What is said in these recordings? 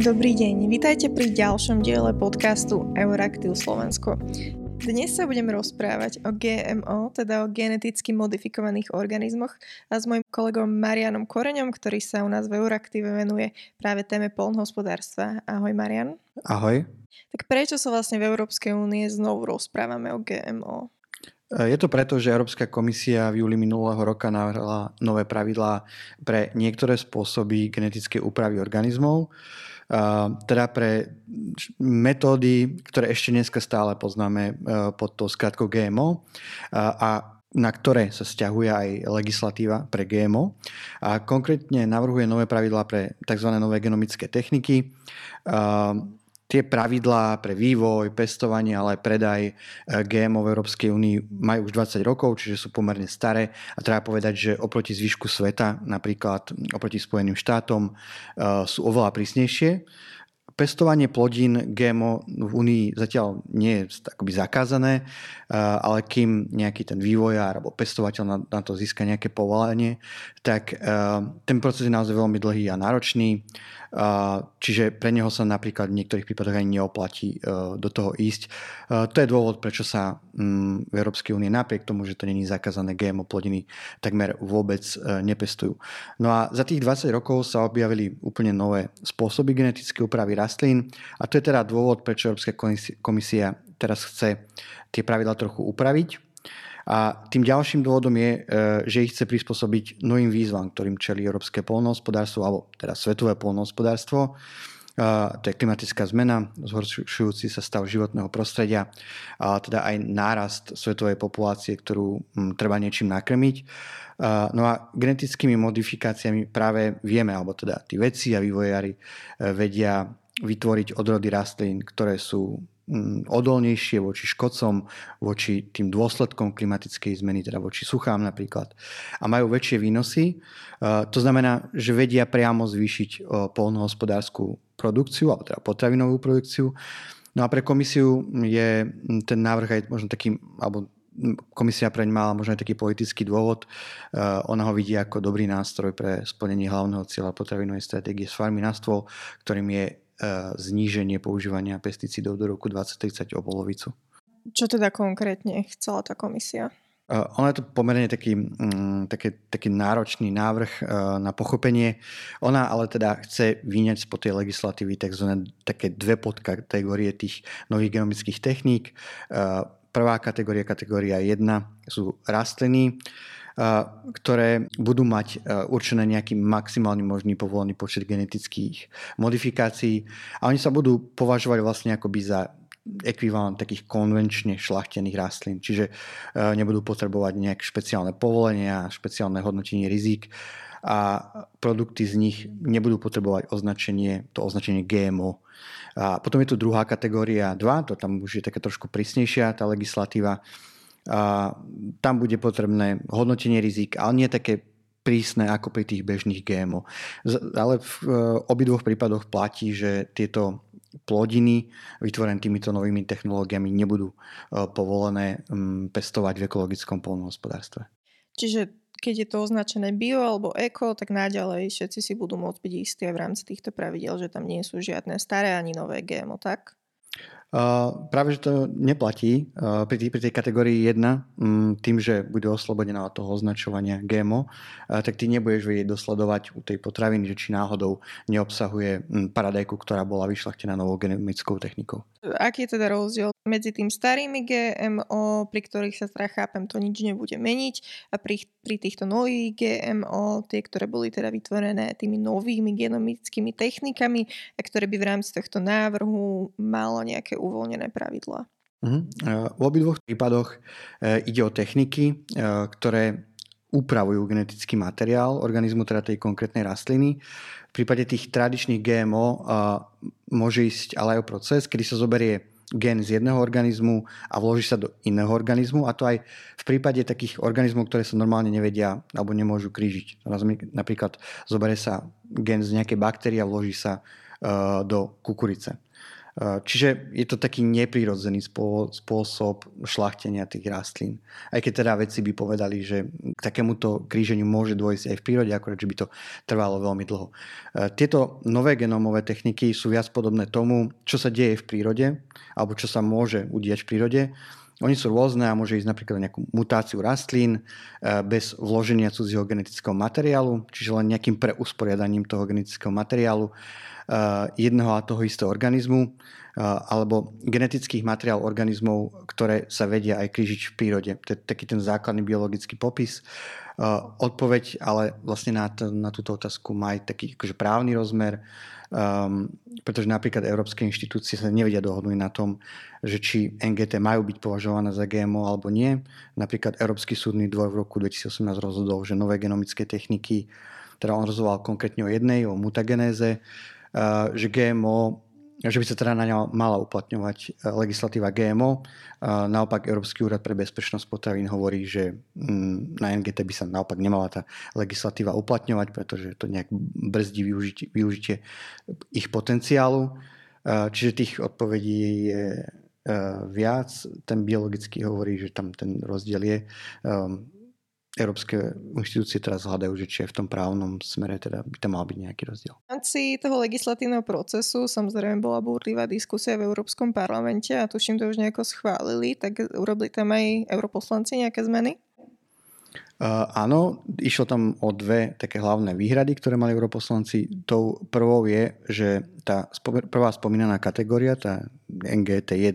Dobrý deň, vítajte pri ďalšom diele podcastu Euraktiv Slovensko. Dnes sa budeme rozprávať o GMO, teda o geneticky modifikovaných organizmoch a s mojím kolegom Marianom Koreňom, ktorý sa u nás v Euraktive venuje práve téme poľnohospodárstva. Ahoj Marian. Ahoj. Tak prečo sa vlastne v Európskej únie znovu rozprávame o GMO? Je to preto, že Európska komisia v júli minulého roka navrhla nové pravidlá pre niektoré spôsoby genetickej úpravy organizmov, teda pre metódy, ktoré ešte dneska stále poznáme pod tou skratkou GMO a na ktoré sa sťahuje aj legislatíva pre GMO. A konkrétne navrhuje nové pravidlá pre tzv. Nové genomické techniky. Tie pravidlá pre vývoj, pestovanie, ale aj predaj GMO v Európskej únii majú už 20 rokov, čiže sú pomerne staré a treba povedať, že oproti zvyšku sveta, napríklad oproti Spojeným štátom, sú oveľa prísnejšie. Pestovanie plodín GMO v Únii zatiaľ nie je akoby zakázané, ale kým nejaký ten vývojár alebo pestovateľ na to získa nejaké povolenie, tak ten proces je naozaj veľmi dlhý a náročný. Čiže pre neho sa napríklad v niektorých prípadoch ani neoplatí do toho ísť. To je dôvod, prečo sa v Európskej únie napriek tomu, že to nie je zakázané, GMO plodiny takmer vôbec nepestujú. No a za tých 20 rokov sa objavili úplne nové spôsoby genetickej úpravy rastlín a to je teda dôvod, prečo Európska komisia teraz chce tie pravidlá trochu upraviť. A tým ďalším dôvodom je, že ich chce prispôsobiť novým výzvam, ktorým čelí európske poľnohospodárstvo, alebo teda svetové poľnohospodárstvo. To je klimatická zmena, zhoršujúci sa stav životného prostredia a teda aj nárast svetovej populácie, ktorú treba niečím nakrmiť. No a genetickými modifikáciami práve vieme, alebo teda tí vedci a vývojári vedia vytvoriť odrody rastlín, ktoré sú odolnejšie voči škodcom, voči tým dôsledkom klimatickej zmeny, teda voči suchám napríklad. A majú väčšie výnosy. To znamená, že vedia priamo zvýšiť poľnohospodárskú produkciu, alebo teda potravinovú produkciu. No a pre komisiu je ten návrh aj možno taký, alebo komisia preň mala možno aj taký politický dôvod. Ona ho vidí ako dobrý nástroj pre splnenie hlavného cieľa potravinovej stratégie z farmy na stôl, ktorým je zníženie používania pesticídov do roku 2030 o polovicu. Čo teda konkrétne chcela tá komisia? Ono je to pomerne taký náročný návrh na pochopenie. Ona ale teda chce vyňať spod tej legislatívy také dve podkategórie tých nových genomických techník. Prvá kategória 1 sú rastliny, ktoré budú mať určené nejaký maximálny možný povolený počet genetických modifikácií a oni sa budú považovať vlastne akoby za ekvivalent takých konvenčne šľachtených rastlín, čiže nebudú potrebovať nejaké špeciálne povolenia, špeciálne hodnotenie rizík a produkty z nich nebudú potrebovať označenie GMO. A potom je tu druhá kategória 2, to tam už je také trošku prísnejšia tá legislatíva. A tam bude potrebné hodnotenie rizík, ale nie také prísne ako pri tých bežných GMO. Ale v obidvoch prípadoch platí, že tieto plodiny vytvorené týmito novými technológiami nebudú povolené pestovať v ekologickom poľnohospodárstve. Čiže keď je to označené bio alebo eko, tak naďalej všetci si budú môcť byť istí v rámci týchto pravidiel, že tam nie sú žiadne staré ani nové GMO, tak? Práve, že to neplatí pri tej kategórii 1, tým, že bude oslobodená od toho označovania GMO, tak ty nebudeš vedieť dosledovať u tej potraviny, že či náhodou neobsahuje paradajku, ktorá bola vyšľachtená novou genomickou technikou. Aký je teda rozdiel medzi tým starými GMO, pri ktorých sa teda chápem, to nič nebude meniť, a pri týchto nových GMO, tie, ktoré boli teda vytvorené tými novými genomickými technikami a ktoré by v rámci tohto návrhu malo nejaké uvoľnené pravidlá? V obidvoch prípadoch ide o techniky, ktoré upravujú genetický materiál organizmu, teda tej konkrétnej rastliny. V prípade tých tradičných GMO môže ísť ale aj o proces, kedy sa zoberie gen z jedného organizmu a vloží sa do iného organizmu, a to aj v prípade takých organizmov, ktoré sa normálne nevedia alebo nemôžu krížiť. Napríklad zoberie sa gen z nejakej baktérie a vloží sa do kukurice. Čiže je to taký neprirodzený spôsob šľachtenia tých rastlín. Aj keď teda vedci by povedali, že k takémuto kríženiu môže dôjsť aj v prírode, akorát, že by to trvalo veľmi dlho. Tieto nové genómové techniky sú viac podobné tomu, čo sa deje v prírode, alebo čo sa môže udiať v prírode. Oni sú rôzne a môže ísť napríklad o nejakú mutáciu rastlín bez vloženia cudzieho genetického materiálu, čiže len nejakým preusporiadaním toho genetického materiálu jedného a toho istého organizmu alebo genetických materiálov organizmov, ktoré sa vedia aj krížiť v prírode. To je taký ten základný biologický popis. Odpoveď ale vlastne na túto otázku má aj taký akože právny rozmer, pretože napríklad európske inštitúcie sa nevedia dohodnúť na tom, že či NGT majú byť považované za GMO alebo nie. Napríklad Európsky súdny dvor v roku 2018 rozhodol, že nové genomické techniky, teda on rozhodoval konkrétne o jednej, o mutagenéze, že GMO, že by sa teda na ňa mala uplatňovať legislatíva GMO. Naopak Európsky úrad pre bezpečnosť potravín hovorí, že na NGT by sa naopak nemala tá legislatíva uplatňovať, pretože to nejak brzdí využitie ich potenciálu. Čiže tých odpovedí je viac. Ten biologický hovorí, že tam ten rozdiel je. Európske inštitúcie teraz hľadajú, že či je v tom právnom smere teda by tam mal byť nejaký rozdiel. V rámci toho legislatívneho procesu samozrejme bola búrlivá diskusia v Európskom parlamente a tuším, to už nejako schválili, tak urobili tam aj europoslanci nejaké zmeny? Áno, išlo tam o dve také hlavné výhrady, ktoré mali europoslanci. Tou prvou je, že tá prvá spomínaná kategória, tá NGT1,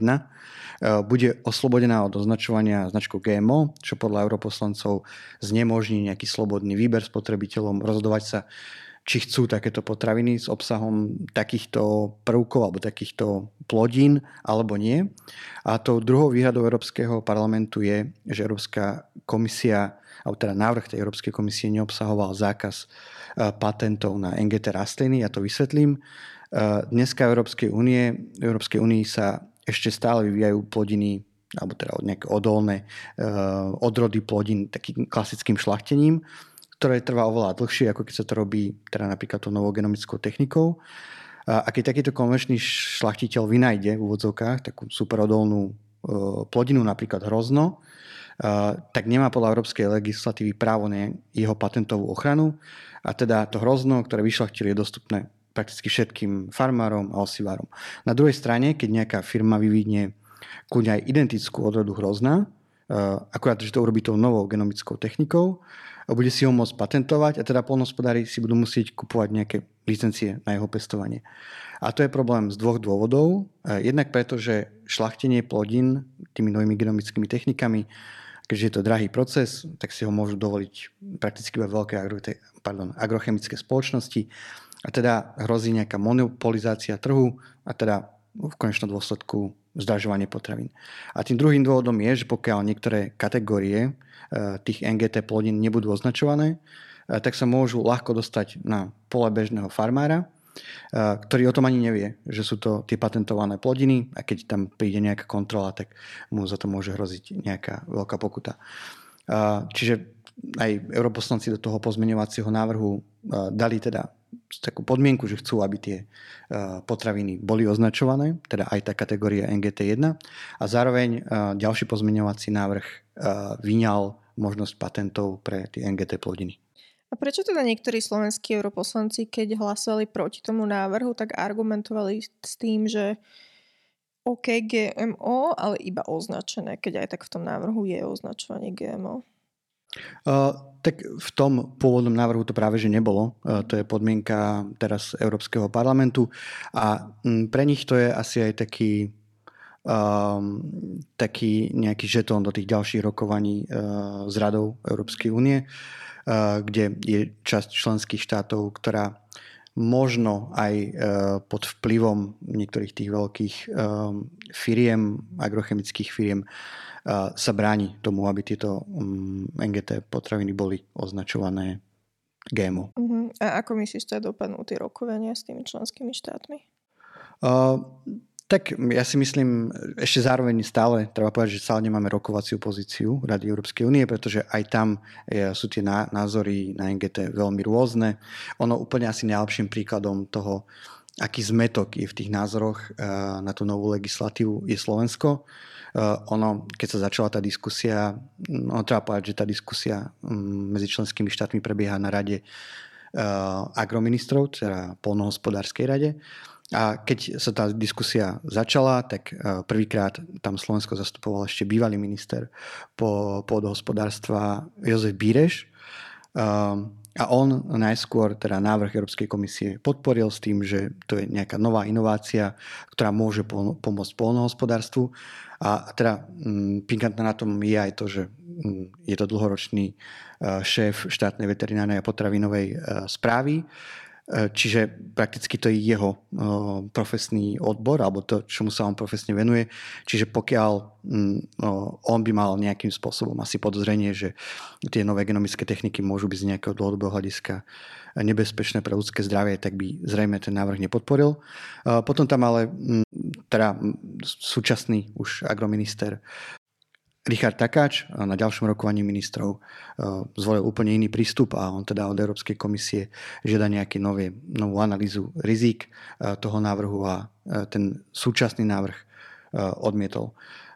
bude oslobodená od označovania značkou GMO, čo podľa europoslancov znemožní nejaký slobodný výber spotrebiteľom rozhodovať sa, či chcú takéto potraviny s obsahom takýchto prvkov alebo takýchto plodín alebo nie. A tou druhou výhradou Európskeho parlamentu je, že Európska komisia, alebo teda návrh tej Európskej komisie neobsahoval zákaz patentov na NGT rastliny. Ja to vysvetlím. Dneska v Európskej únii sa ešte stále vyvíjajú plodiny, alebo teda nejaké odolné odrody plodín takým klasickým šľachtením, ktoré trvá oveľa dlhšie, ako keď sa to robí teda napríklad tou novou genomickou technikou. A keď takýto konvenčný šľachtiteľ vynajde v úvodzovkách takú superodolnú plodinu, napríklad hrozno, tak nemá podľa európskej legislatívy právo na jeho patentovú ochranu a teda to hrozno, ktoré vyšľachtili, je dostupné prakticky všetkým farmárom a osivárom. Na druhej strane, keď nejaká firma vyvinie kľudne aj identickú odrodu hrozna, akurát, že to urobí tou novou genomickou technikou, bude si ho môcť patentovať a teda poľnohospodári si budú musieť kupovať nejaké licencie na jeho pestovanie. A to je problém z dvoch dôvodov. Jednak preto, že šľachtenie plodín tými novými genomickými technikami, keďže je to drahý proces, tak si ho môžu dovoliť prakticky iba veľké agrochemické spoločnosti. A teda hrozí nejaká monopolizácia trhu a teda v konečnom dôsledku zdražovanie potravín. A tým druhým dôvodom je, že pokiaľ niektoré kategórie tých NGT plodín nebudú označované, tak sa môžu ľahko dostať na pole bežného farmára, ktorý o tom ani nevie, že sú to tie patentované plodiny a keď tam príde nejaká kontrola, tak mu za to môže hroziť nejaká veľká pokuta. Čiže aj europoslanci do toho pozmeňovacieho návrhu dali teda takú podmienku, že chcú, aby tie potraviny boli označované, teda aj tá kategória NGT1 a zároveň ďalší pozmeňovací návrh vyňal možnosť patentov pre tie NGT plodiny. A prečo teda niektorí slovenskí europoslanci, keď hlasovali proti tomu návrhu, tak argumentovali s tým, že OK GMO, ale iba označené, keď aj tak v tom návrhu je označovanie GMO? Tak v tom pôvodnom návrhu to práve že nebolo. To je podmienka teraz Európskeho parlamentu a pre nich to je asi aj taký nejaký žetón do tých ďalších rokovaní s Radou Európskej únie, kde je časť členských štátov, ktorá možno aj pod vplyvom niektorých tých veľkých firiem, agrochemických firiem sa bráni tomu, aby tieto NGT potraviny boli označované GMO. A ako myslíš, že dopadnú tie rokovania s tými členskými štátmi? Tak ja si myslím, ešte zároveň stále, treba povedať, že stále nemáme rokovaciu pozíciu Rady Európskej únie, pretože aj tam sú tie názory na NGT veľmi rôzne. Ono úplne asi najlepším príkladom toho aký zmetok je v tých názoroch na tú novú legislatívu, je Slovensko. Keď sa začala tá diskusia, treba povedať, že tá diskusia medzi členskými štátmi prebieha na rade agroministrov, teda poľnohospodárskej rade. A keď sa tá diskusia začala, tak prvýkrát tam Slovensko zastupoval ešte bývalý minister pôdohospodárstva Jozef Bíreš. A on najskôr teda návrh Európskej komisie podporil s tým, že to je nejaká nová inovácia, ktorá môže pomôcť poľnohospodárstvu. A teda pikantné na tom je aj to, že je to dlhoročný šéf štátnej veterinárnej a potravinovej správy. Čiže prakticky to je jeho profesný odbor, alebo to, čomu sa on profesne venuje. Čiže pokiaľ on by mal nejakým spôsobom asi podozrenie, že tie nové genomické techniky môžu byť z nejakého dlhodobého hľadiska nebezpečné pre ľudské zdravie, tak by zrejme ten návrh nepodporil. Potom tam ale teda súčasný už agrominister Richard Takáč na ďalšom rokovaní ministrov zvolil úplne iný prístup a on teda od Európskej komisie žiada novú analýzu rizík toho návrhu a ten súčasný návrh odmietol.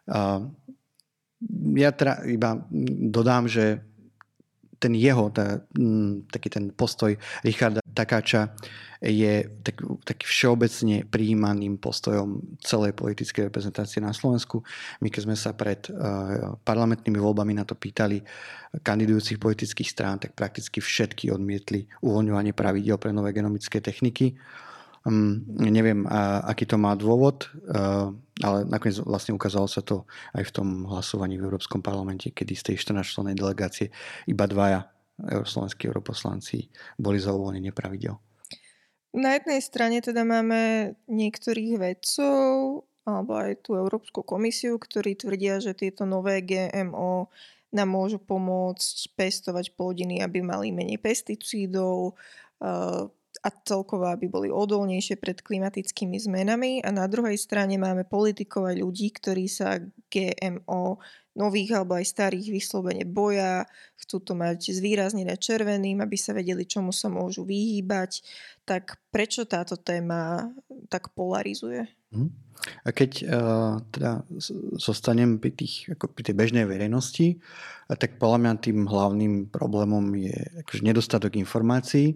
Ja teda iba dodám, že ten taký ten postoj Richarda Takáča je taký všeobecne prijímaným postojom celej politickej reprezentácie na Slovensku. My keď sme sa pred parlamentnými voľbami na to pýtali kandidujúcich politických strán, tak prakticky všetky odmietli uvoľňovanie pravidiel pre nové genomické techniky. Neviem, aký to má dôvod, ale nakoniec vlastne ukázalo sa to aj v tom hlasovaní v Európskom parlamente, kedy z tej 14-člennej delegácie iba 2 slovenskí europoslanci boli za uvoľnenie pravidel. Na jednej strane teda máme niektorých vedcov alebo aj tú Európsku komisiu, ktorí tvrdia, že tieto nové GMO nám môžu pomôcť pestovať plodiny, aby mali menej pesticídov a celkovo, aby boli odolnejšie pred klimatickými zmenami. A na druhej strane máme politikov a ľudí, ktorí sa GMO nových alebo aj starých vyslovene boja, chcú to mať zvýraznené červeným, aby sa vedeli, čomu sa môžu vyhýbať. Tak prečo táto téma tak polarizuje? A keď teda zostanem pri tej bežnej verejnosti, tak podľa mňa tým hlavným problémom je akože nedostatok informácií.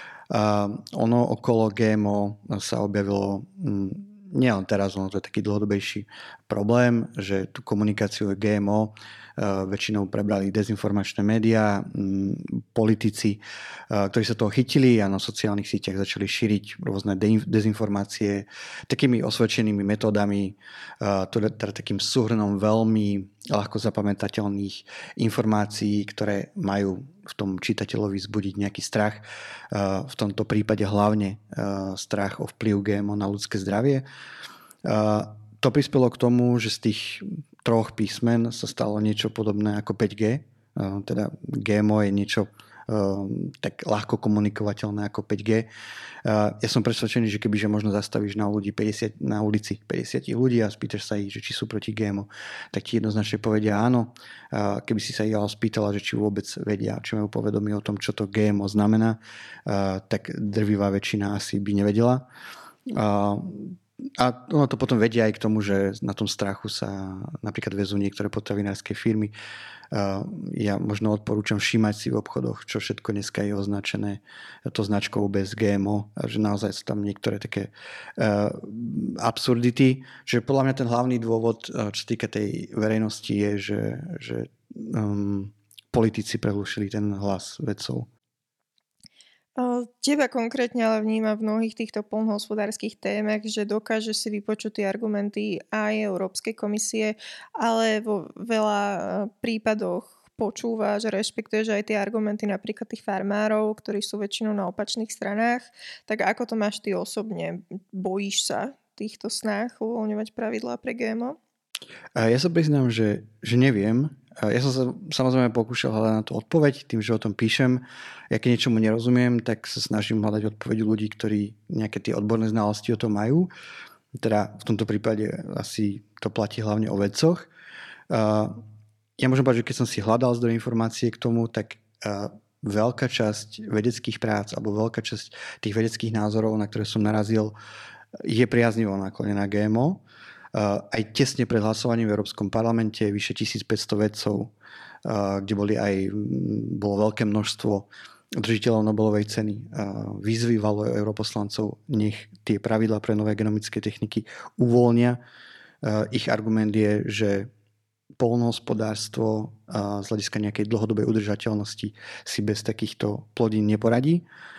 Ono okolo GMO sa objavilo nielen teraz, ono to je taký dlhodobejší problém, že tú komunikáciu GMO väčšinou prebrali dezinformačné médiá, politici, ktorí sa toho chytili a na sociálnych sieťach začali šíriť rôzne dezinformácie takými osvedčenými metódami, teda takým súhrnom veľmi ľahko zapamätateľných informácií, ktoré majú v tom čitateľovi vzbudiť nejaký strach. V tomto prípade hlavne strach o vplyv GMO na ľudské zdravie. To prispelo k tomu, že z tých 3 písmen sa stalo niečo podobné ako 5G. Teda GMO je niečo tak ľahko komunikovateľné ako 5G. Ja som presvedčený, že kebyže možno zastavíš na ulici 50 ľudí a spýtaš sa ich, že či sú proti GMO, tak ti jednoznačne povedia áno. Keby si sa ich ale spýtala, že či vôbec vedia, či majú povedomie o tom, čo to GMO znamená, tak drvivá väčšina asi by nevedela. A ono to potom vedia aj k tomu, že na tom strachu sa napríklad vezú niektoré potravinárske firmy. Ja možno odporúčam všímať si v obchodoch, čo všetko dneska je označené to značkou bez GMO, že naozaj sú tam niektoré také absurdity. Že podľa mňa ten hlavný dôvod, čo sa týka tej verejnosti, je, že politici prehlušili ten hlas vedcov. Teba konkrétne ale vníma v mnohých týchto poľnohospodárskych témach, že dokáže si vypočuť tie argumenty aj Európskej komisie, ale vo veľa prípadoch počúvaš a rešpektuješ aj tie argumenty napríklad tých farmárov, ktorí sú väčšinou na opačných stranách. Tak ako to máš ty osobne? Bojíš sa týchto snách uvoľňovať pravidlá pre GMO? Ja sa priznám, že neviem. Ja som sa samozrejme pokúšal hľadať na to odpoveď tým, že o tom píšem. Ja keď niečomu nerozumiem, tak sa snažím hľadať odpoveď ľudí, ktorí nejaké tie odborné znalosti o tom majú. Teda v tomto prípade asi to platí hlavne o vedcoch. Ja môžem povedať, že keď som si hľadal zdroje informácie k tomu, tak veľká časť vedeckých prác alebo veľká časť tých vedeckých názorov, na ktoré som narazil, je priaznivo naklonená GMO. Aj tesne pred hlasovaním v Európskom parlamente vyše 1500 vedcov, kde bolo veľké množstvo držiteľov Nobelovej ceny, vyzývalo europoslancov, nech tie pravidlá pre nové genomické techniky uvoľnia. Ich argument je, že poľnohospodárstvo z hľadiska nejakej dlhodobej udržateľnosti si bez takýchto plodín neporadí.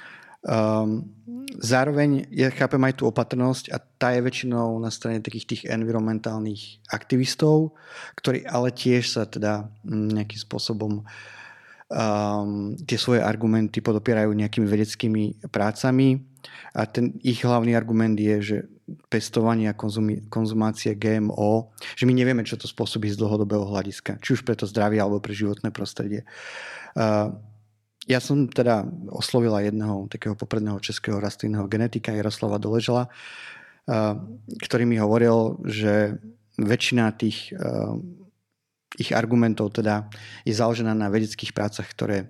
Zároveň ja chápem aj tú opatrnosť a tá je väčšinou na strane takých tých environmentálnych aktivistov, ktorí ale tiež sa teda nejakým spôsobom tie svoje argumenty podopierajú nejakými vedeckými prácami a ten ich hlavný argument je, že pestovanie a konzumácia GMO, že my nevieme, čo to spôsobí z dlhodobého hľadiska, či už pre to zdravie alebo pre životné prostredie. Ja som teda oslovila jedného takého popredného českého rastlinného genetika Jaroslava Doležala, ktorý mi hovoril, že väčšina tých ich argumentov teda je založená na vedeckých prácach, ktoré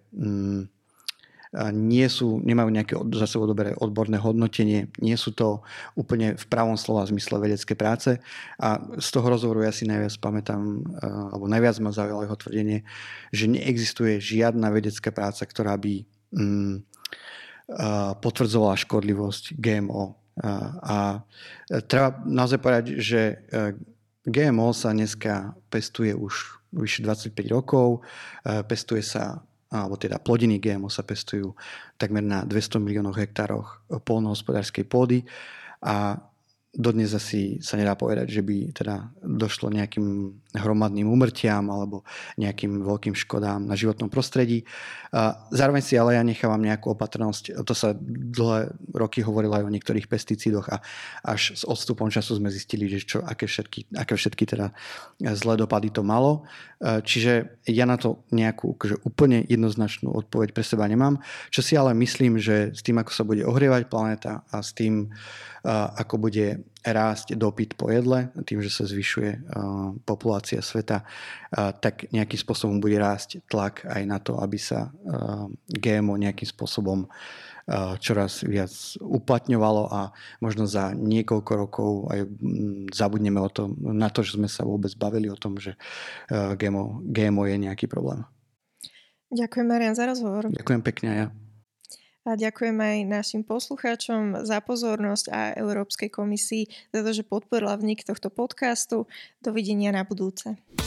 nemajú nejaké za sebou dobré odborné hodnotenie, nie sú to úplne v pravom slova zmysle vedecké práce a z toho rozhovoru ja si najviac pamätám, alebo najviac ma zaujalo jeho tvrdenie, že neexistuje žiadna vedecká práca, ktorá by potvrdzovala škodlivosť GMO. A treba naozaj povedať, že GMO sa dneska pestuje už vyše 25 rokov, pestuje sa alebo teda plodiny GMO sa pestujú takmer na 200 miliónoch hektároch poľnohospodárskej pôdy a dodnes asi sa nedá povedať, že by teda došlo nejakým hromadným úmrtiam alebo nejakým veľkým škodám na životnom prostredí. Zároveň si ale ja nechávam nejakú opatrnosť. To sa dlhé roky hovorilo aj o niektorých pesticídoch a až s odstupom času sme zistili, že aké všetky teda zlé dopady to malo. Čiže ja na to nejakú úplne jednoznačnú odpoveď pre seba nemám. Čo si ale myslím, že s tým, ako sa bude ohrievať planéta a s tým, ako bude rásť dopyt po jedle, tým, že sa zvyšuje populácia sveta, tak nejakým spôsobom bude rásť tlak aj na to, aby sa GMO nejakým spôsobom čoraz viac uplatňovalo a možno za niekoľko rokov aj zabudneme na to, že sme sa vôbec bavili o tom, že GMO je nejaký problém. Ďakujem, Marian, za rozhovor. Ďakujem pekne aj ja. A ďakujem aj našim poslucháčom za pozornosť a Európskej komisii za to, že podporila vznik tohto podcastu. Dovidenia na budúce.